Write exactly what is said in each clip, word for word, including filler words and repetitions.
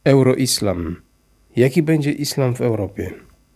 Euroislam. Jaki będzie islam w Europie?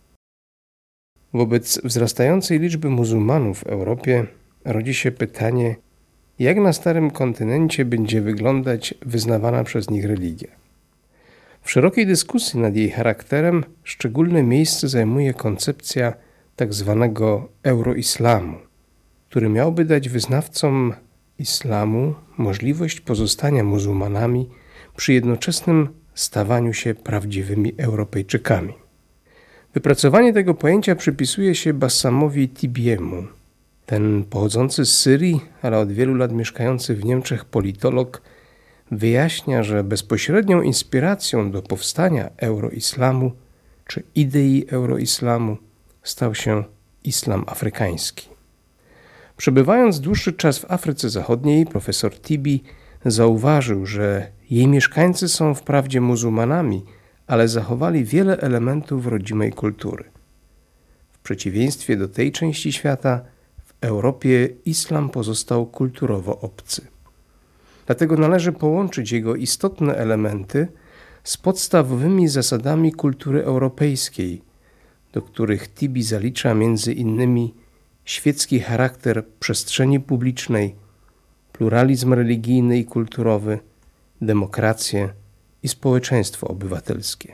Wobec wzrastającej liczby muzułmanów w Europie rodzi się pytanie, jak na starym kontynencie będzie wyglądać wyznawana przez nich religia. W szerokiej dyskusji nad jej charakterem szczególne miejsce zajmuje koncepcja tzw. euroislamu, który miałby dać wyznawcom islamu możliwość pozostania muzułmanami przy jednoczesnym stawaniu się prawdziwymi Europejczykami. Wypracowanie tego pojęcia przypisuje się Bassamowi Tibiemu. Ten pochodzący z Syrii, ale od wielu lat mieszkający w Niemczech politolog wyjaśnia, że bezpośrednią inspiracją do powstania euroislamu czy idei euroislamu stał się islam afrykański. Przebywając dłuższy czas w Afryce Zachodniej, profesor Tibi zauważył, że jej mieszkańcy są wprawdzie muzułmanami, ale zachowali wiele elementów rodzimej kultury. W przeciwieństwie do tej części świata, w Europie islam pozostał kulturowo obcy. Dlatego należy połączyć jego istotne elementy z podstawowymi zasadami kultury europejskiej, do których Tibi zalicza między innymi świecki charakter przestrzeni publicznej, pluralizm religijny i kulturowy, demokrację i społeczeństwo obywatelskie.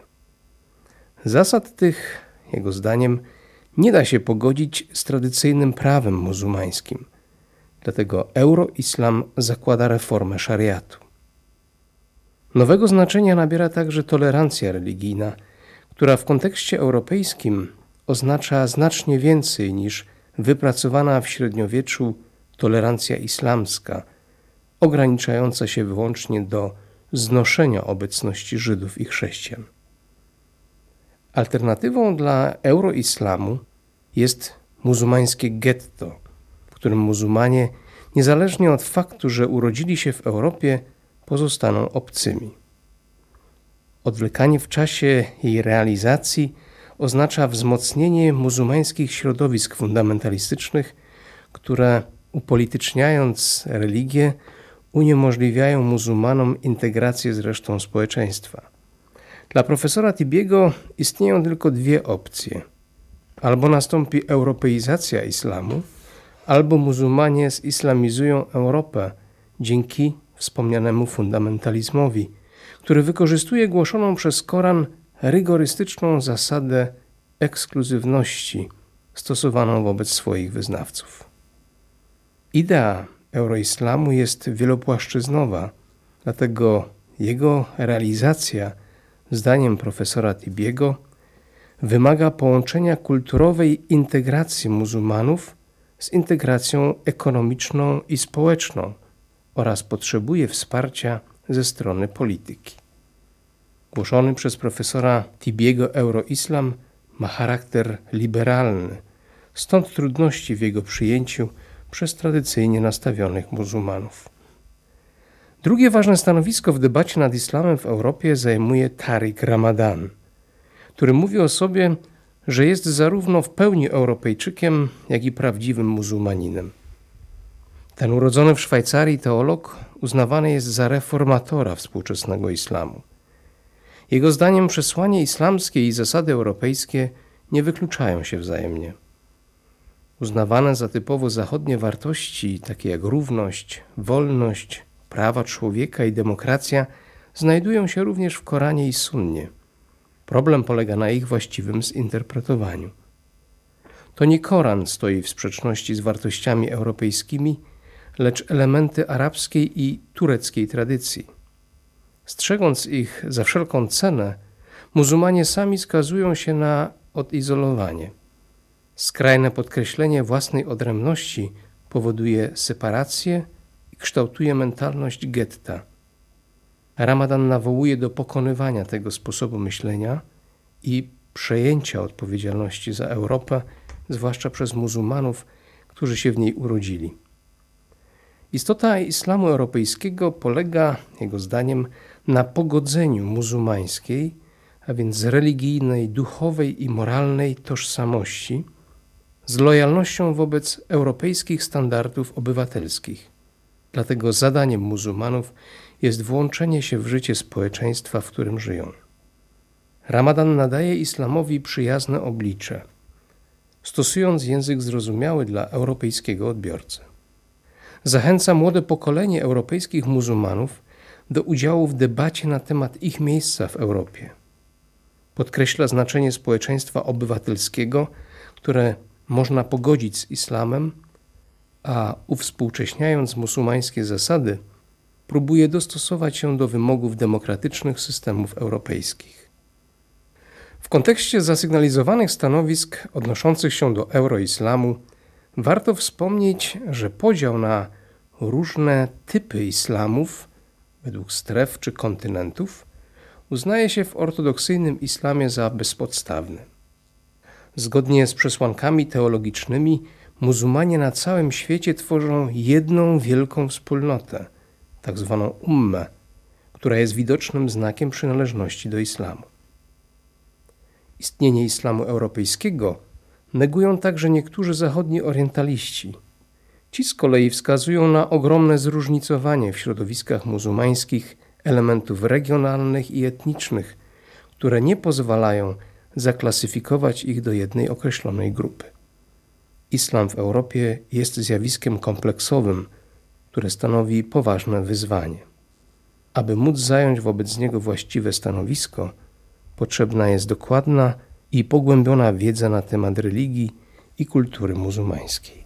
Zasad tych, jego zdaniem, nie da się pogodzić z tradycyjnym prawem muzułmańskim, dlatego euroislam zakłada reformę szariatu. Nowego znaczenia nabiera także tolerancja religijna, która w kontekście europejskim oznacza znacznie więcej niż wypracowana w średniowieczu tolerancja islamska, ograniczająca się wyłącznie do znoszenia obecności Żydów i chrześcijan. Alternatywą dla euroislamu jest muzułmańskie getto, w którym muzułmanie, niezależnie od faktu, że urodzili się w Europie, pozostaną obcymi. Odwlekanie w czasie jej realizacji oznacza wzmocnienie muzułmańskich środowisk fundamentalistycznych, które, upolityczniając religię, uniemożliwiają muzułmanom integrację z resztą społeczeństwa. Dla profesora Tibiego istnieją tylko dwie opcje. Albo nastąpi europeizacja islamu, albo muzułmanie zislamizują Europę dzięki wspomnianemu fundamentalizmowi, który wykorzystuje głoszoną przez Koran rygorystyczną zasadę ekskluzywności stosowaną wobec swoich wyznawców. Idea euroislamu jest wielopłaszczyznowa, dlatego jego realizacja, zdaniem profesora Tibiego, wymaga połączenia kulturowej integracji muzułmanów z integracją ekonomiczną i społeczną oraz potrzebuje wsparcia ze strony polityki. Głoszony przez profesora Tibiego euroislam ma charakter liberalny, stąd trudności w jego przyjęciu przez tradycyjnie nastawionych muzułmanów. Drugie ważne stanowisko w debacie nad islamem w Europie zajmuje Tariq Ramadan, który mówi o sobie, że jest zarówno w pełni Europejczykiem, jak i prawdziwym muzułmaninem. Ten urodzony w Szwajcarii teolog uznawany jest za reformatora współczesnego islamu. Jego zdaniem przesłanie islamskie i zasady europejskie nie wykluczają się wzajemnie. Uznawane za typowo zachodnie wartości, takie jak równość, wolność, prawa człowieka i demokracja, znajdują się również w Koranie i Sunnie. Problem polega na ich właściwym zinterpretowaniu. To nie Koran stoi w sprzeczności z wartościami europejskimi, lecz elementy arabskiej i tureckiej tradycji. Strzegąc ich za wszelką cenę, muzułmanie sami skazują się na odizolowanie. Skrajne podkreślenie własnej odrębności powoduje separację i kształtuje mentalność getta. Ramadan nawołuje do pokonywania tego sposobu myślenia i przejęcia odpowiedzialności za Europę, zwłaszcza przez muzułmanów, którzy się w niej urodzili. Istota islamu europejskiego polega, jego zdaniem, na pogodzeniu muzułmańskiej, a więc religijnej, duchowej i moralnej tożsamości z lojalnością wobec europejskich standardów obywatelskich. Dlatego zadaniem muzułmanów jest włączenie się w życie społeczeństwa, w którym żyją. Ramadan nadaje islamowi przyjazne oblicze, stosując język zrozumiały dla europejskiego odbiorcy. Zachęca młode pokolenie europejskich muzułmanów do udziału w debacie na temat ich miejsca w Europie. Podkreśla znaczenie społeczeństwa obywatelskiego, które można pogodzić z islamem, a uwspółcześniając muzułmańskie zasady, próbuje dostosować się do wymogów demokratycznych systemów europejskich. W kontekście zasygnalizowanych stanowisk odnoszących się do euroislamu warto wspomnieć, że podział na różne typy islamów według stref czy kontynentów uznaje się w ortodoksyjnym islamie za bezpodstawny. Zgodnie z przesłankami teologicznymi muzułmanie na całym świecie tworzą jedną wielką wspólnotę, tak zwaną ummę, która jest widocznym znakiem przynależności do islamu. Istnienie islamu europejskiego negują także niektórzy zachodni orientaliści. Ci z kolei wskazują na ogromne zróżnicowanie w środowiskach muzułmańskich elementów regionalnych i etnicznych, które nie pozwalają zaklasyfikować ich do jednej określonej grupy. Islam w Europie jest zjawiskiem kompleksowym, które stanowi poważne wyzwanie. Aby móc zająć wobec niego właściwe stanowisko, potrzebna jest dokładna i pogłębiona wiedza na temat religii i kultury muzułmańskiej.